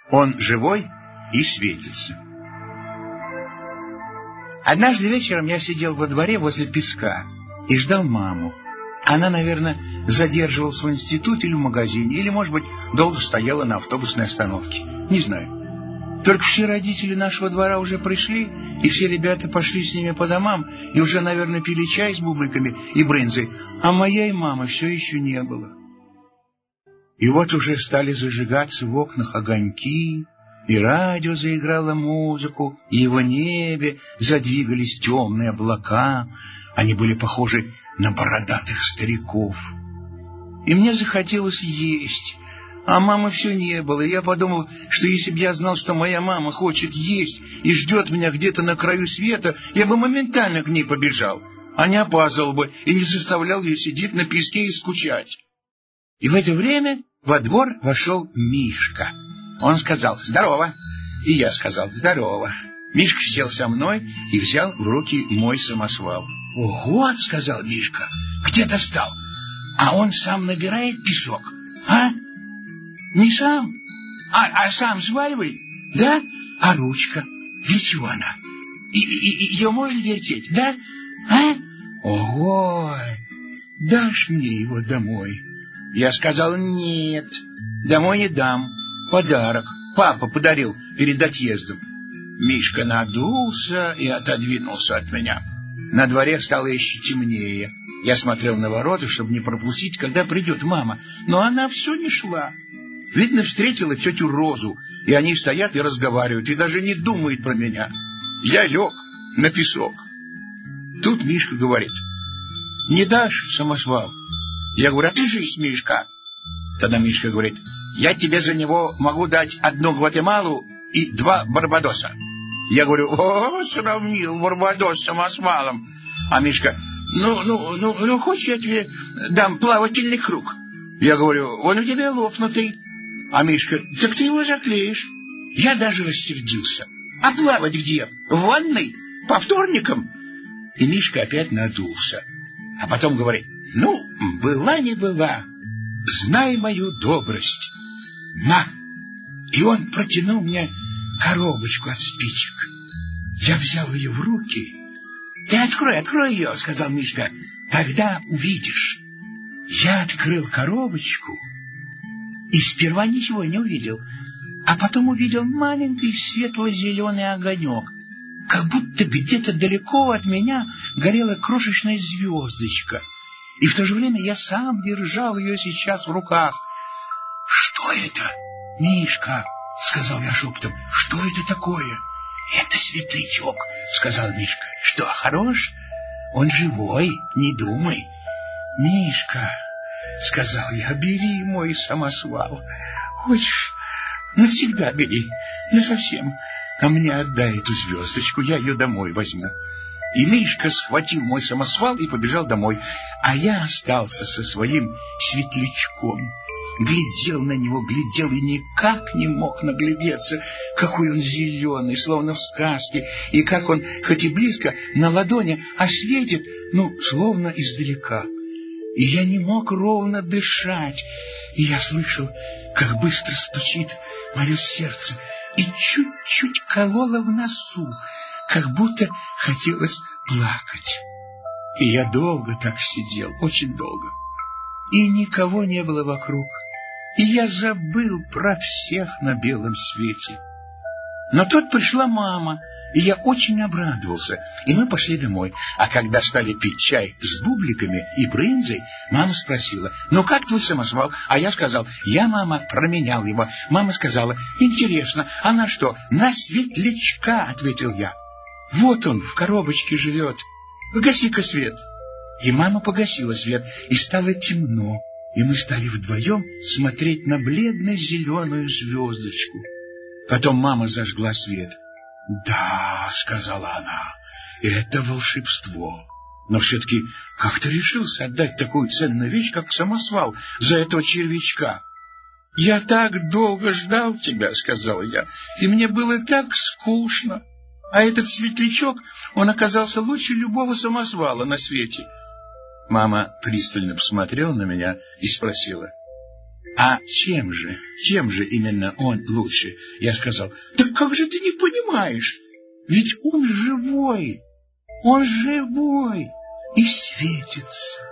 Он живой и светится. Однажды вечером я сидел во дворе возле песка и ждал маму. Она, наверное, задерживалась в институте или в магазине, или, может быть, долго стояла на автобусной остановке. Не знаю. Только все родители нашего двора уже пришли, и все ребята пошли с ними по домам, и уже, наверное, пили чай с бубликами и брынзой, а моей мамы все еще не было. И вот уже стали зажигаться в окнах огоньки, и радио заиграло музыку, и в небе задвигались темные облака. Они были похожи на бородатых стариков. И мне захотелось есть, а мамы все не было. И я подумал, что если бы я знал, что моя мама хочет есть и ждет меня где-то на краю света, я бы моментально к ней побежал, а не опаздывал бы и не заставлял ее сидеть на песке и скучать. И в это время во двор вошел Мишка. Он сказал «Здорово!» И я сказал «Здорово!» Мишка сел со мной и взял в руки мой самосвал. «Ого!» — сказал Мишка. «Где достал? А он сам набирает песок, а? Не сам? А сам сваливает? Да? А ручка? Для чего она? И ее можно вертеть, да? А? Ого! Дашь мне его домой?» Я сказал «Нет, домой не дам. Подарок папа подарил перед отъездом». Мишка надулся и отодвинулся от меня. На дворе стало еще темнее. Я смотрел на ворота, чтобы не пропустить, когда придет мама. Но она все не шла. Видно, встретила тетю Розу, и они стоят и разговаривают, и даже не думают про меня. Я лег на песок. Тут Мишка говорит: «Не дашь самосвал?» Я говорю: «Отвяжись, Мишка». Тогда Мишка говорит: «Я тебе за него могу дать 1 Гватемалу и 2 Барбадоса». Я говорю: «О, сравнил Барбадос с самосвалом». А Мишка: ну, хочешь, я тебе дам плавательный круг? Я говорю: «Он у тебя лопнутый». А Мишка: «Так ты его заклеишь». Я даже рассердился. «А плавать где? В ванной? По вторникам?» И Мишка опять надулся. А потом говорит: «Ну, была не была. Знай мою добрость. На!» И он протянул мне коробочку от спичек. Я взял ее в руки. «Ты открой ее», — сказал Мишка. «Тогда увидишь». Я открыл коробочку и сперва ничего не увидел, а потом увидел маленький светло-зеленый огонек. Как будто где-то далеко от меня горела крошечная звездочка. И в то же время я сам держал ее сейчас в руках. «Что это, Мишка?» — сказал я шепотом. «Что это такое?» «Это светлячок», — сказал Мишка. «Что, хорош? Он живой, не думай». «Мишка», — сказал я, — «бери мой самосвал. Хочешь, навсегда бери, насовсем. А мне отдай эту звездочку, я ее домой возьму». И Мишка схватил мой самосвал и побежал домой, а я остался со своим светлячком. Глядел на него, глядел и никак не мог наглядеться, какой он зеленый, словно в сказке, и как он, хоть и близко, на ладони, а светит, словно издалека. И я не мог ровно дышать, и я слышал, как быстро стучит мое сердце, и чуть-чуть кололо в носу, как будто хотелось плакать. И я долго так сидел, очень долго, и никого не было вокруг, и я забыл про всех на белом свете. Но тут пришла мама, и я очень обрадовался, и мы пошли домой. А когда стали пить чай с бубликами и брынзой, мама спросила: «Ну как твой самосвал?» А я сказал: «Я, мама, променял его». Мама сказала: «Интересно, а на что?» «На светлячка», — ответил я. «Вот он в коробочке живет. Погаси-ка свет». И мама погасила свет, и стало темно, и мы стали вдвоем смотреть на бледно-зеленую звездочку. Потом мама зажгла свет. «Да», — сказала она, — «это волшебство. Но все-таки как ты решился отдать такую ценную вещь, как самосвал, за этого червячка?» «Я так долго ждал тебя», — сказал я, — «и мне было так скучно. А этот светлячок, он оказался лучше любого самосвала на свете». Мама пристально посмотрела на меня и спросила: А чем же именно он лучше? Я сказал: так как же ты не понимаешь? Ведь он живой и светится.